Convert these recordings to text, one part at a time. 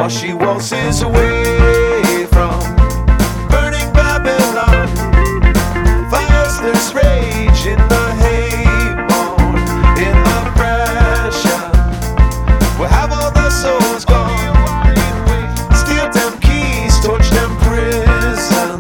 while she waltzes away from burning Babylon. Fires there's rage in the hay-moon, in the pressure. Where have all the souls gone? Steal them keys, torch them prisons.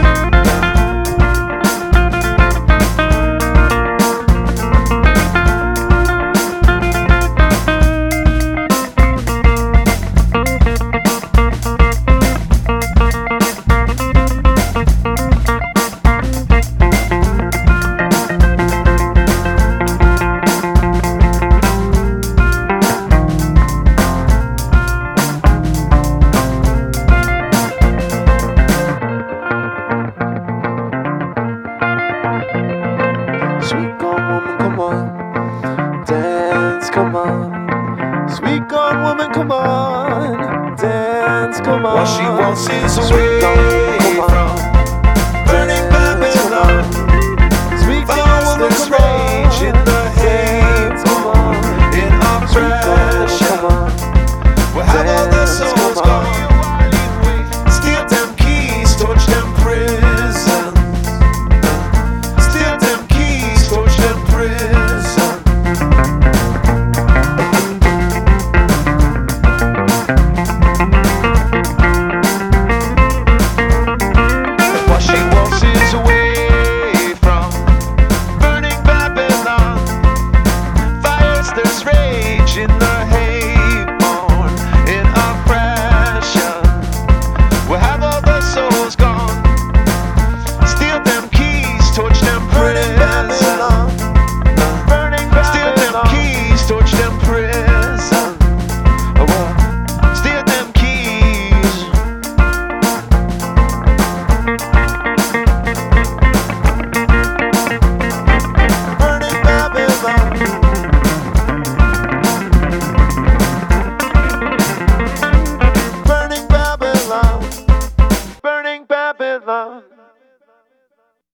Sweet gone woman, come on, dance, come on. Sweet gone woman, come on, dance, come on. While she waltzes away from burning Babylon. Sweet gone woman, come rage in the hay-moon, in our pressure. Where have all the souls gone? Steal them keys, torch them prisons. Steal them keys, torch them prisons. While she waltzes away from burning Babylon, fires there's rage in the hay.